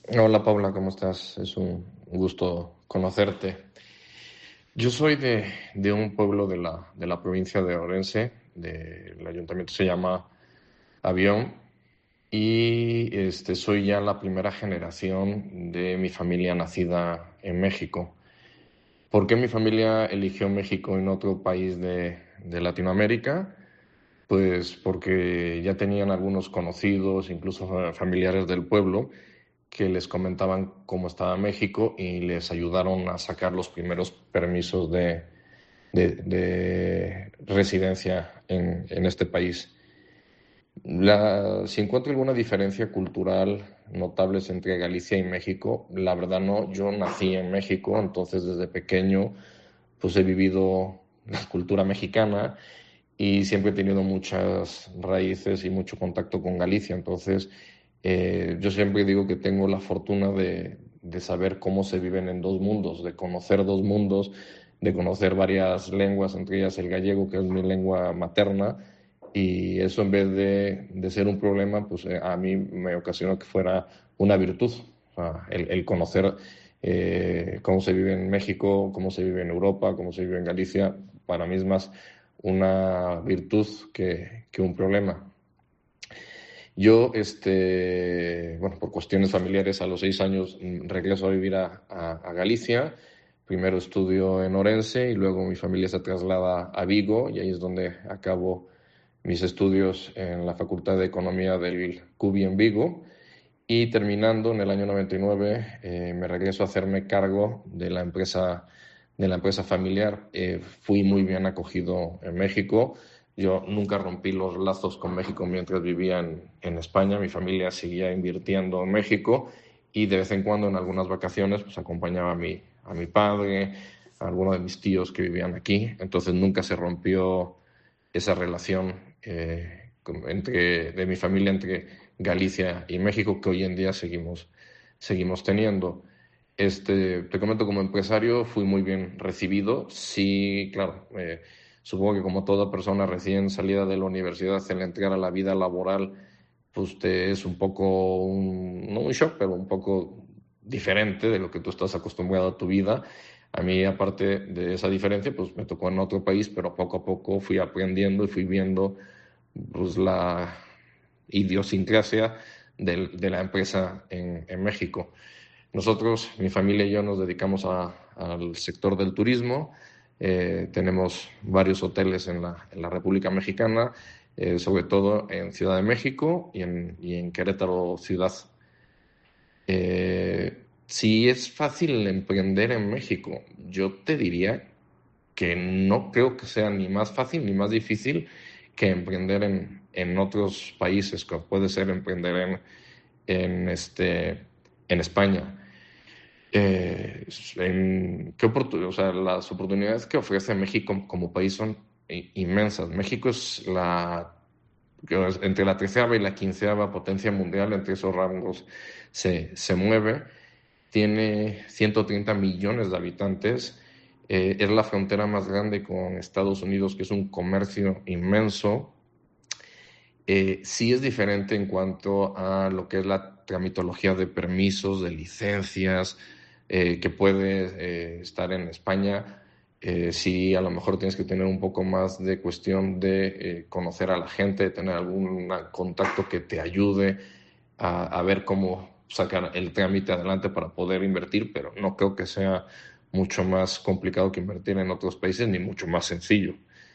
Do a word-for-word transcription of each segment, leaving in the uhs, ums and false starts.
Hola Paula, ¿cómo estás? Es un gusto conocerte. Yo soy de, de un pueblo de la, de la provincia de Orense, del ayuntamiento se llama Avión, y este, soy ya la primera generación de mi familia nacida en México. ¿Por qué mi familia eligió México en otro país de, de Latinoamérica? Pues porque ya tenían algunos conocidos, incluso fa- familiares del pueblo, que les comentaban cómo estaba México y les ayudaron a sacar los primeros permisos de, de, de residencia en, en, este país. La, si encuentro alguna diferencia cultural notable entre Galicia y México, la verdad no. Yo nací en México, entonces desde pequeño pues he vivido la cultura mexicana y siempre he tenido muchas raíces y mucho contacto con Galicia. Entonces, eh, yo siempre digo que tengo la fortuna de, de saber cómo se viven en dos mundos, de conocer dos mundos, de conocer varias lenguas, entre ellas el gallego, que es mi lengua materna, y eso en vez de, de ser un problema, pues eh, a mí me ocasionó que fuera una virtud. O sea, el, el conocer eh, cómo se vive en México, cómo se vive en Europa, cómo se vive en Galicia, para mí es más una virtud que, que un problema. Yo, este, bueno, por cuestiones familiares, a los seis años mm, regreso a vivir a, a, a Galicia. Primero estudio en Orense y luego mi familia se traslada a Vigo y ahí es donde acabo mis estudios en la Facultad de Economía del CUBI en Vigo. Y terminando en el año noventa y nueve, eh, me regreso a hacerme cargo de la empresa, de la empresa familiar. Eh, fui muy bien acogido en México. Yo nunca rompí los lazos con México mientras vivía en, en España. Mi familia seguía invirtiendo en México y de vez en cuando en algunas vacaciones pues acompañaba a mi, a mi padre, a alguno de mis tíos que vivían aquí. Entonces nunca se rompió esa relación eh, entre, de mi familia entre Galicia y México que hoy en día seguimos, seguimos teniendo. Este, te comento, como empresario fui muy bien recibido. Sí, claro, eh, supongo que como toda persona recién salida de la universidad, al entrar a la vida laboral, pues te es un poco, un, no un shock, pero un poco diferente de lo que tú estás acostumbrado a tu vida. A mí, aparte de esa diferencia, pues me tocó en otro país, pero poco a poco fui aprendiendo y fui viendo pues, la idiosincrasia del, de la empresa en, en México. Nosotros, mi familia y yo, nos dedicamos a, al sector del turismo. Eh, tenemos varios hoteles en la, en la República Mexicana, eh, sobre todo en Ciudad de México y en, y en Querétaro ciudad. Eh, si es fácil emprender en México, yo te diría que no creo que sea ni más fácil ni más difícil que emprender en, en otros países, como puede ser emprender en, en, este, en España. Eh, en, ¿qué oportun- o sea, las oportunidades que ofrece México como país son i- inmensas. México es la que es entre la treceava y la quinceava potencia mundial, entre esos rangos se, se mueve. Tiene ciento treinta millones de habitantes. Eh, es la frontera más grande con Estados Unidos, que es un comercio inmenso. Eh, sí es diferente en cuanto a lo que es la tramitología de permisos, de licencias, eh, que puede eh, estar en España. Eh, sí, a lo mejor tienes que tener un poco más de cuestión de eh, conocer a la gente, de tener algún contacto que te ayude a, a ver cómo sacar el trámite adelante para poder invertir, pero no creo que sea mucho más complicado que invertir en otros países, ni mucho más sencillo.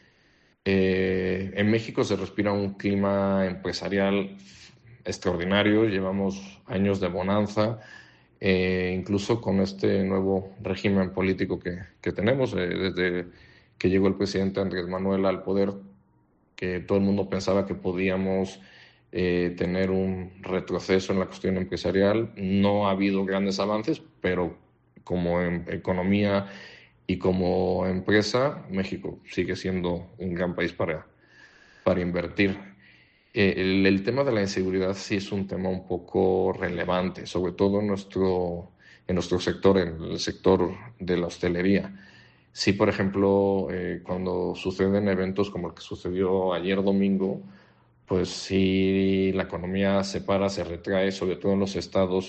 Eh, en México se respira un clima empresarial extraordinario, llevamos años de bonanza, eh, incluso con este nuevo régimen político que, que tenemos, eh, desde que llegó el presidente Andrés Manuel al poder, que todo el mundo pensaba que podíamos eh, tener un retroceso en la cuestión empresarial. No ha habido grandes avances, pero como en economía y como empresa, México sigue siendo un gran país para, para invertir. Eh, el, el, tema de la inseguridad sí es un tema un poco relevante, sobre todo en nuestro, en nuestro sector, en el sector de la hostelería. Sí, por ejemplo, eh, cuando suceden eventos como el que sucedió ayer domingo, pues sí, la economía se para, se retrae, sobre todo en los estados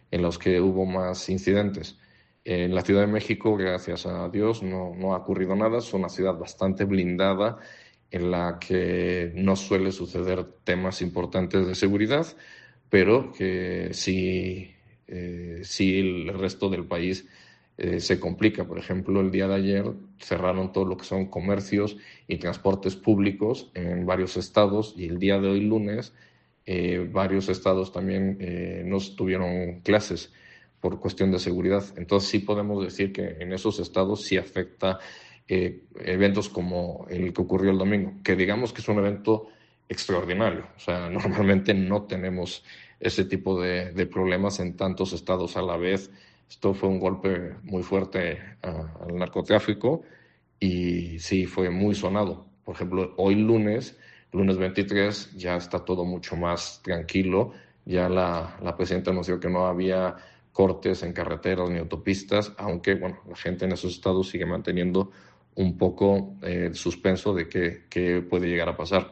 en los que hubo más incidentes. En la Ciudad de México, gracias a Dios, no, no ha ocurrido nada. Es una ciudad bastante blindada en la que no suele suceder temas importantes de seguridad, pero que sí, eh, sí el resto del país eh, se complica. Por ejemplo, el día de ayer cerraron todo lo que son comercios y transportes públicos en varios estados, y el día de hoy, lunes, eh, varios estados también eh, no tuvieron clases por cuestión de seguridad. Entonces sí podemos decir que en esos estados sí afecta eh, eventos como el que ocurrió el domingo, que digamos que es un evento extraordinario. O sea, normalmente no tenemos ese tipo de, de problemas en tantos estados a la vez. Esto fue un golpe muy fuerte a, al narcotráfico y sí fue muy sonado. Por ejemplo, hoy lunes, lunes veintitrés, ya está todo mucho más tranquilo. Ya la, la presidenta anunció que no había cortes en carreteras ni autopistas, aunque bueno, la gente en esos estados sigue manteniendo un poco eh, el suspenso de qué, qué puede llegar a pasar.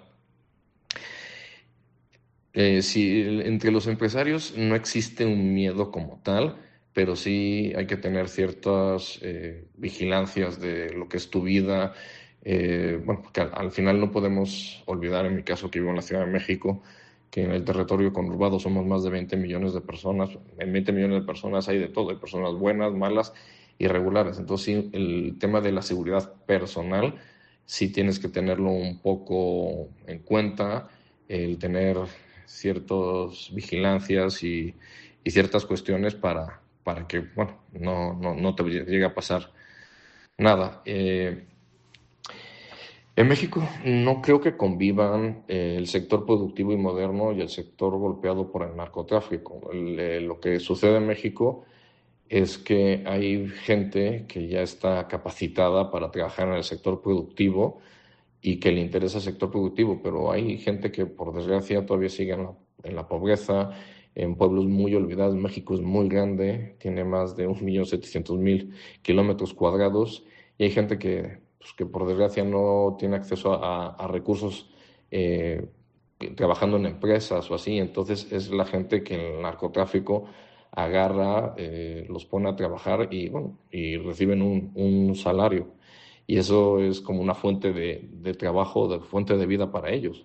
Eh, sí, entre los empresarios no existe un miedo como tal, pero sí hay que tener ciertas eh, vigilancias de lo que es tu vida. Eh, bueno, porque al, al final no podemos olvidar, en mi caso que vivo en la Ciudad de México, que en el territorio conurbado somos más de veinte millones de personas. En veinte millones de personas hay de todo, hay personas buenas, malas, irregulares. Entonces, sí, el tema de la seguridad personal sí tienes que tenerlo un poco en cuenta, el tener ciertas vigilancias y, y ciertas cuestiones para, para que, bueno, no, no, no te llegue a pasar nada. Eh, en México no creo que convivan eh, el sector productivo y moderno y el sector golpeado por el narcotráfico. El, eh, lo que sucede en México es que hay gente que ya está capacitada para trabajar en el sector productivo y que le interesa el sector productivo, pero hay gente que por desgracia todavía sigue en la, en la pobreza, en pueblos muy olvidados. México es muy grande, tiene más de un millón setecientos mil kilómetros cuadrados, y hay gente que, pues, que por desgracia no tiene acceso a, a recursos eh, trabajando en empresas o así. Entonces es la gente que el narcotráfico agarra, eh, los pone a trabajar y, bueno, y reciben un, un salario. Y eso es como una fuente de, de trabajo, de fuente de vida para ellos.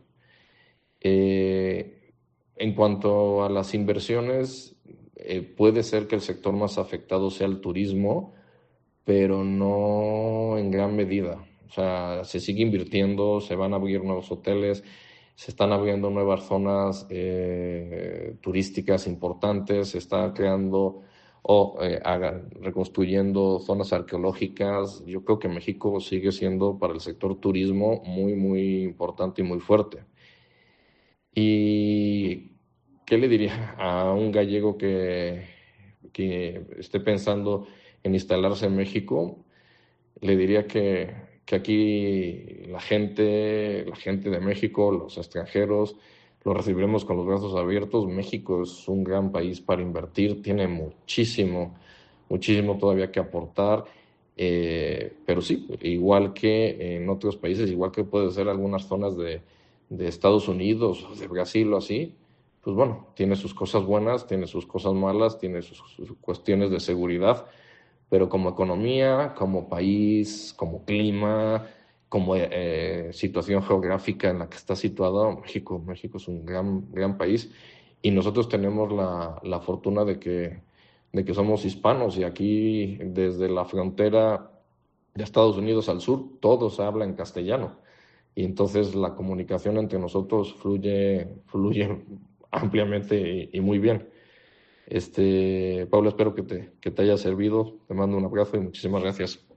Eh, en cuanto a las inversiones, eh, puede ser que el sector más afectado sea el turismo, pero no en gran medida. O sea, se sigue invirtiendo, se van a abrir nuevos hoteles, se están abriendo nuevas zonas eh, turísticas importantes, se está creando o eh, haga, reconstruyendo zonas arqueológicas. Yo creo que México sigue siendo para el sector turismo muy, muy importante y muy fuerte. ¿Y qué le diría a un gallego que, que esté pensando en instalarse en México? Le diría que, que aquí la gente, la gente de México, los extranjeros, los recibiremos con los brazos abiertos. México es un gran país para invertir, tiene muchísimo, muchísimo todavía que aportar. Eh, pero sí, igual que en otros países, igual que puede ser algunas zonas de, de Estados Unidos o de Brasil o así, pues bueno, tiene sus cosas buenas, tiene sus cosas malas, tiene sus, sus cuestiones de seguridad, pero como economía, como país, como clima, como eh, situación geográfica en la que está situado México, México es un gran, gran país, y nosotros tenemos la, la fortuna de que, de que somos hispanos, y aquí desde la frontera de Estados Unidos al sur todos hablan castellano, y entonces la comunicación entre nosotros fluye, fluye ampliamente y, y muy bien. Este, Pablo, espero que te, que te haya servido. Te mando un abrazo y muchísimas gracias.